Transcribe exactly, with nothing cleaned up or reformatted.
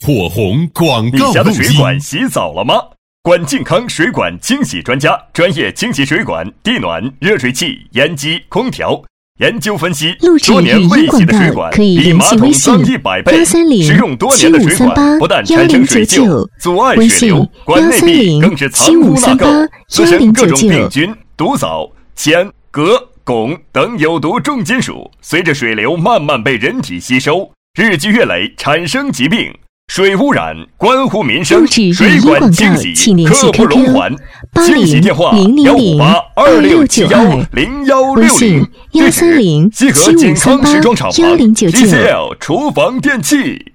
火红广你告录家的水音。 管洗澡了吗？管健康水管清洗专家，专业清洗水管、地暖、热水器、烟机、空调。研究分析， 录制多年语音未洗的水广管告可以联比马桶系微信脏一百倍。 幺三零使用多七年的水五三八管不但幺零产生水九九， 锈，阻碍微信水流，管内幺三零壁更是藏七污纳垢五三八， 滋幺零生各种九九。 病菌、毒藻、铅、镉、汞等有毒重金属，随着水流慢慢被人体吸收，日积月累产生疾病。水污染关乎民生， 录制语水音广告管清洗请联系刻不容 Q Q 缓。 八清洗零电话零零幺五零八二六七幺二六九二， 零幺微六零信，幺三零西河七健康五三八时装厂幺零九九。 G C L 厨房电器。